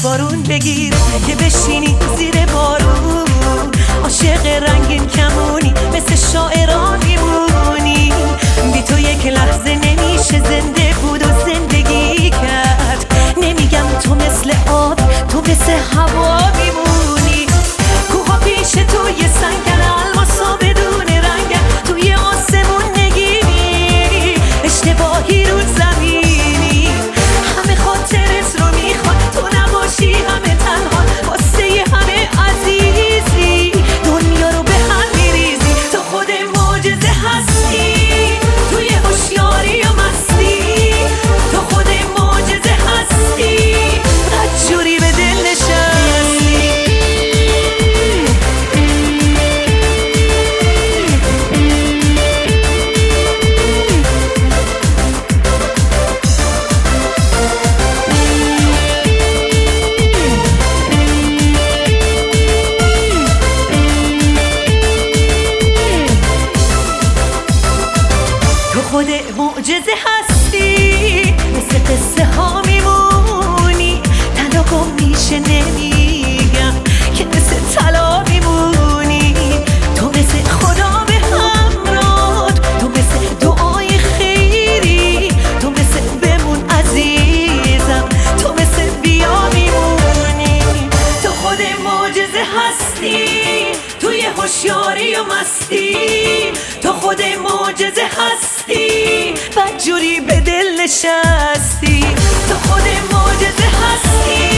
بارون بگیر که بشینی زیر بارون، عاشق رنگین کمونی مثل شاعران میمونی. بی تو یک لحظه نمیشه زنده بود و زندگی کرد. نمیگم تو مثل آب، تو مثل هوا میمونی. کوها پیش تو یه سنگن، الماسا بدون رنگن، توی آسمون نگیری اشتباهی رو زمینی. همه خاطرت رو میخواد تو نباشی، همه تنها واسه همه عزیزی. دنیا رو به هم میریزی، تو خود معجزه هستی. توی هوشیاری و مستی تو خود معجزه هستی. بدجوری به دل نشستی. خود معجزه هستی، مثل قصه ها میمونی. تنها گم میشه نمیگم که مثل طلا میمونی. تو مثل خدا به همراه، تو مثل دعای خیری، تو مثل بمون عزیزم، تو مثل بیا میمونی. تو خود معجزه هستی، توی هوشیاری و مستی تو خود معجزه هستی. بدجوری به دل نشستی، تو خود معجزه هستی.